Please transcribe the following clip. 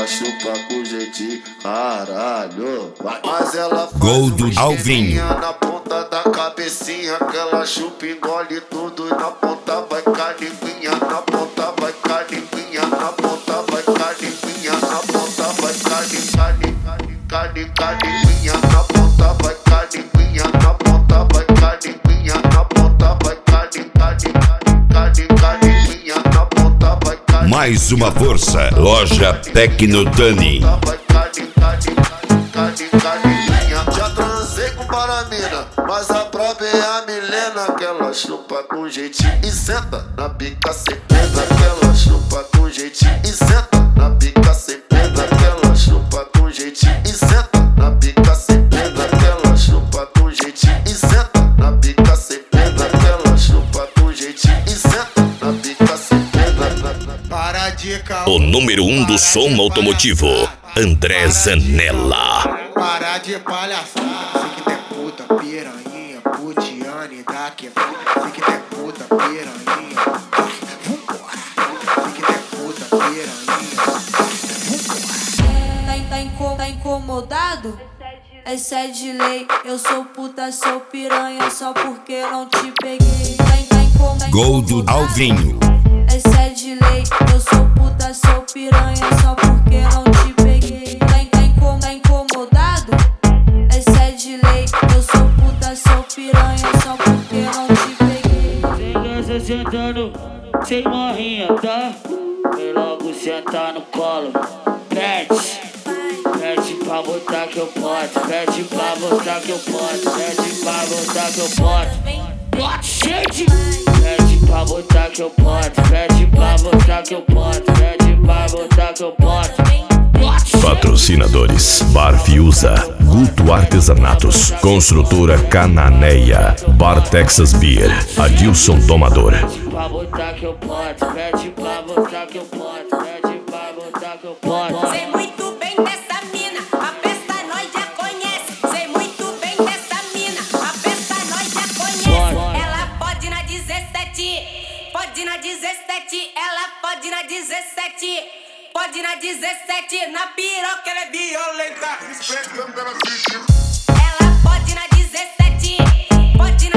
ela chupa com jeitinho, caralho. Mas ela faz Gol do Alvinho na ponta da cabecinha, que ela chupa, engole tudo e na ponta vai caliguinha, na ponta vai caliguinha, na ponta vai caliguinha, na ponta vai caliguinha, na ponta vai caliguinha, na ponta vai caliguinha, na ponta vai caliguinha, na ponta vai caliguinha. Mais uma força, Loja Tecnodani. Já transei com paramina, mas a prova é a Milena, que ela chupa com jeitinho e senta na pica sem pena, que ela chupa com jeitinho e senta na pica sem pena, que ela chupa com jeitinho e senta na pica sem pena, que ela chupa com jeitinho e senta na pica sem pena, que ela chupa com jeitinho e senta na pica sem pena. Para de caô, O número 1 do som automotivo, André Zanella. para de palhaçada. Sei que tem puta, piranha, putiane, daqui. Sei que tem puta, piranha, vambora. Sei que tem puta, piranha, vambora. Tá incomodado? Essa é de lei. Eu sou puta, sou piranha, só porque não te peguei. Gol do Alvinho. Essa é de lei. Eu sou puta, sou piranha, só porque não te peguei. Tá incomodado? Essa é de lei. Eu sou puta, sou piranha, só porque não te peguei. Sem graça sentando, sem morrinha, tá? Vem logo sentar no colo. Pede pra botar que eu posso. Pede pra botar que eu posso. Pede pra botar que eu posso. Gente! Pede pra botar que eu posso. Pede pra botar que eu posso. Pede pra botar que eu posso. Patrocinadores: Bar Fiuza, Guto Artesanatos, Construtora Cananeia, Bar Texas Beer, Adilson Domador. Pede pra botar que eu posso. Pede pra botar que eu posso. Pede pra botar que eu posso. Sei muito bem dessa mina, a festa nós já conhece. Sei muito bem dessa mina, a festa nós já conhece. Ela pode na 17, pode na 17, ela pode na 17, pode na 17, na piroca ela é violenta. Ela pode na 17, pode na